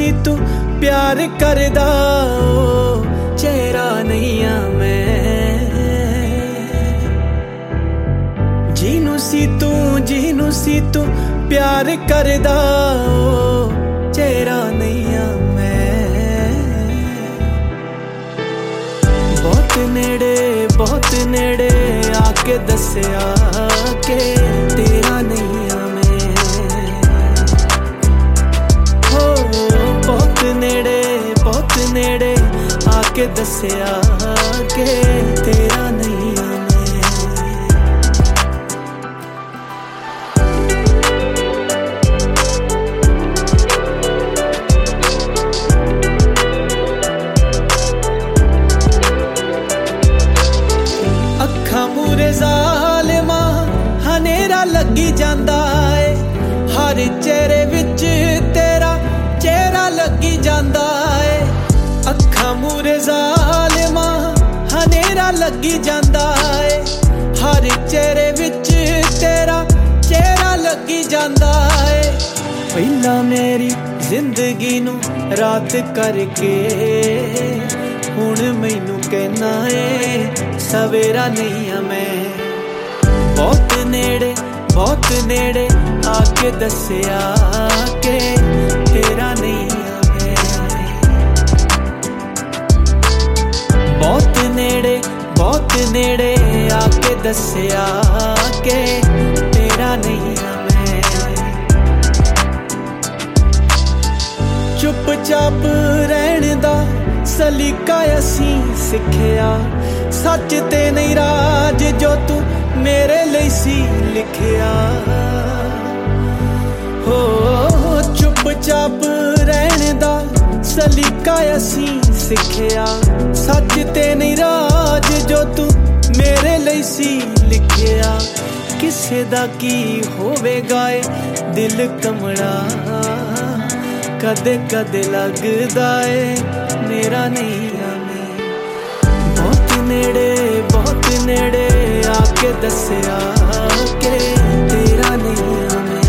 सी तू प्यार करदा चेहरा नहीं आ मैं। जीनू सी तू प्यार करदा चेहरा नहीं आ मैं। बहुत नेड़े आके दस्या के तेरा नहीं आ मैं। हो बहुत नेड़े आके दस्या के तेरा नहीं आ मैं। अखां मूरे ज़ालिमा हनेरा लगी जांदा है, हर चेहरे विच तेरा चेहरा लगी जांदा है। अखां मूरे ज़ालिमा हनेरा लगी जांदा है, हर चेहरे विच तेरा चेहरा लगी जांदा है। पहला मेरी जिंदगी नू रात करके हुण मैनू कहना है सवेरा नहीं आ मैं। बहुत नेड़े आके दस्या के तेरा नहीं आ मैं। बहुत नेड़े आके दस्या के तेरा नहीं आ मैं। चुपचाप रहने दा सलीका असीं सिखिया, सच ते नहीं राज जो तू मेरे लिए सी लिखिया। हो चुपचाप रहने दा सलीका असीं सिखिया, सच ते नहीं राज जो तू मेरे लिए सी लिखिया। किसे दा की होवेगा ए दिल कमड़ा, कदे कदे लगदा है मेरा नहीं आ मैं। बहुत नेड़े आके दस्या के तेरा नहीं आ मैं।